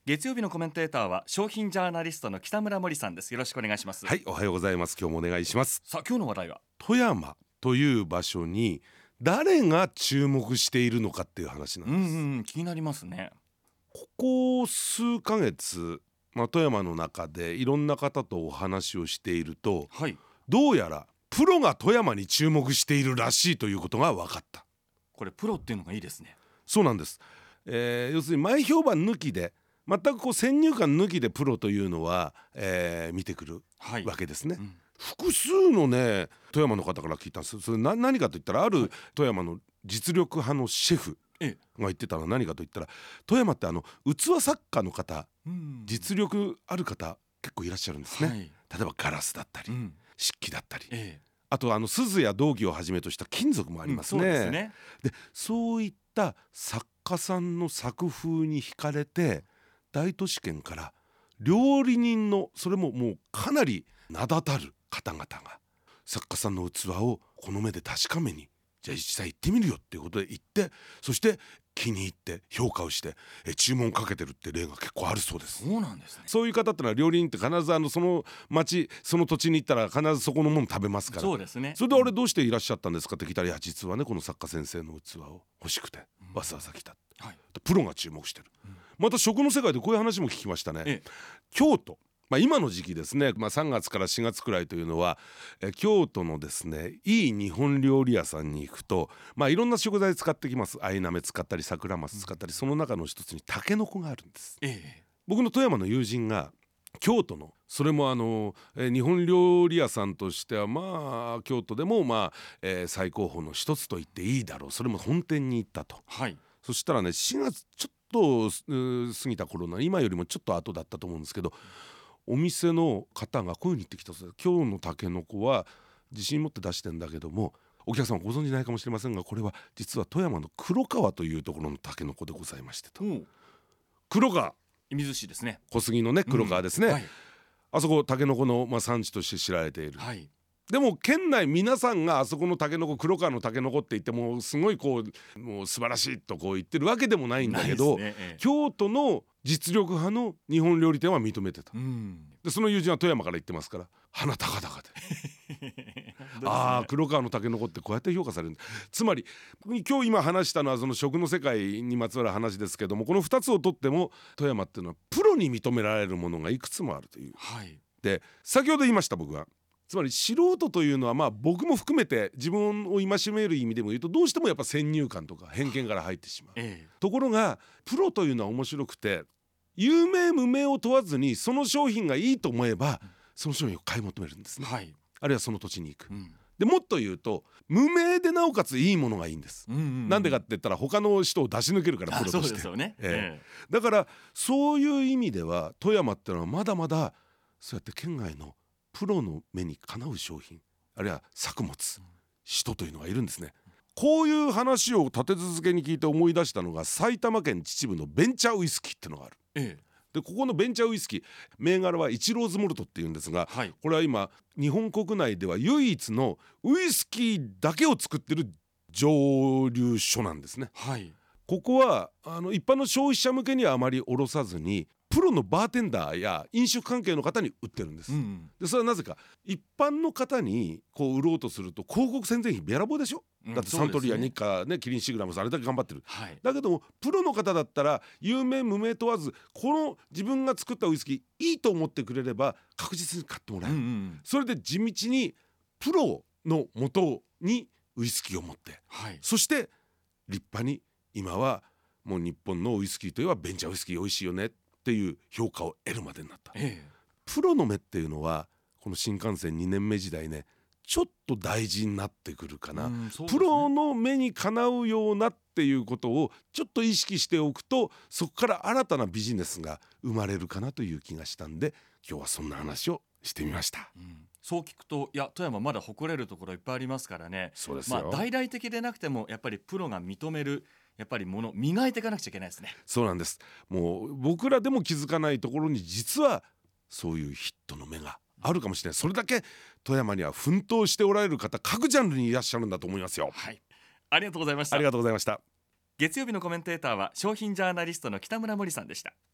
月曜日のコメンテーターは商品ジャーナリストの北村森さんです。よろしくお願いします。 はい、おはようございます。今日もお願いします。 さあ今日の話題は富山という場所に誰が注目しているのかっていう話なんです。 気になりますね。 ここ数ヶ月、富山の中でいろんな方とお話をしていると、 はい、 どうやらプロが富山に注目しているらしいということが分かった。 これプロっていうのがいいですね。 そうなんです。要するに前評判抜きで全く先入観抜きでプロというのは、見てくるわけですね。複数のね富山の方から聞いたんです。それ何かといったら、ある富山の実力派のシェフが言ってたのは何かといったら、富山って器作家の方、実力ある方結構いらっしゃるんですね。例えばガラスだったり、漆器だったり、あと錫や銅器をはじめとした金属もありますね。そういった作家さんの作風に惹かれて、大都市圏から料理人の、それももうかなり名だたる方々が作家さんの器をこの目で確かめに、じゃあ実際行ってみるよっていうことで行って、そして気に入って評価をして注文かけてるって例が結構あるそうです。 そうなんですね。 そういう方ってのは、料理人って必ずその町その土地に行ったら必ずそこのもの食べますから。 そうですね。 それであれどうしていらっしゃったんですかって聞いたら、いや実はねこの作家先生の器を欲しくてわざわざ来た、プロが注目してる。また食の世界でこういう話も聞きましたね。京都、今の時期ですね、3月から4月くらいというのは、京都のですねいい日本料理屋さんに行くと、いろんな食材使ってきます。アイナメ使ったり桜マス使ったり、その中の一つにタケノコがあるんです。僕の富山の友人が京都の、それも日本料理屋さんとしては京都でも最高峰の一つと言っていいだろう、それも本店に行ったと。そしたらね、4月ちょっと過ぎた頃の、今よりもちょっと後だったと思うんですけど、お店の方がこういうふうに言ってきたんです。今日のタケノコは自信持って出してんだけども、お客さんご存じないかもしれませんが、これは実は富山の黒川というところのタケノコでございましてと。黒川、 水市ですね。 小杉のね黒川ですね、あそこタケノコの産地として知られている。でも県内皆さんがあそこのタケノコ、黒川のタケノコって言ってもすごいもう素晴らしいと言ってるわけでもないんだけど、京都の実力派の日本料理店は認めてた。でその友人は富山から行ってますから、鼻高々で黒川のタケノコってこうやって評価される。つまり今日今話したのはその食の世界にまつわる話ですけども、この2つをとっても富山っていうのはプロに認められるものがいくつもあるという。で先ほど言いました、僕はつまり素人というのは、僕も含めて自分を戒める意味でも言うと、どうしてもやっぱ先入観とか偏見から入ってしまう。ところがプロというのは面白くて、有名無名を問わずにその商品がいいと思えばその商品を買い求めるんですね。あるいはその土地に行く。でもっと言うと、無名でなおかついいものがいいんです。なんでかって言ったら、他の人を出し抜けるから、プロとして。だからそういう意味では富山ってのはまだまだそうやって県外のプロの目にかなう商品、あるいは作物、人というのがいるんですね。こういう話を立て続けに聞いて思い出したのが、埼玉県秩父のベンチャーウイスキーってのがある。でここのベンチャーウイスキー、銘柄はイチローズモルトっていうんですが、これは今日本国内では唯一のウイスキーだけを作ってる蒸留所なんですね。ここは一般の消費者向けにはあまり卸さずに、プロのバーテンダーや飲食関係の方に売ってるんです。でそれはなぜか、一般の方に売ろうとすると広告宣伝費べらぼうでしょ。だってサントリーや日課ね、キリンシグラムあれだけ頑張ってる。だけどもプロの方だったら有名無名問わず、この自分が作ったウイスキーいいと思ってくれれば確実に買ってもらえる。それで地道にプロの元にウイスキーを持って、そして立派に今はもう日本のウイスキーといえばベンチャーウイスキー美味しいよねっていう評価を得るまでになった。プロの目っていうのはこの新幹線2年目時代ね、ちょっと大事になってくるかな。プロの目にかなうようなっていうことをちょっと意識しておくと、そこから新たなビジネスが生まれるかなという気がしたんで、今日はそんな話をしてみました。 そう聞くと、いや富山まだ誇れるところいっぱいありますからね。 そうですよ。 大々的でなくてもやっぱりプロが認める、やっぱりもの磨いていかなくちゃいけないですね。 そうなんです。もう僕らでも気づかないところに実はそういうヒットの目があるかもしれない。それだけ富山には奮闘しておられる方、各ジャンルにいらっしゃるんだと思いますよ。 ありがとうございました。 ありがとうございました。 月曜日のコメンテーターは商品ジャーナリストの北村森さんでした。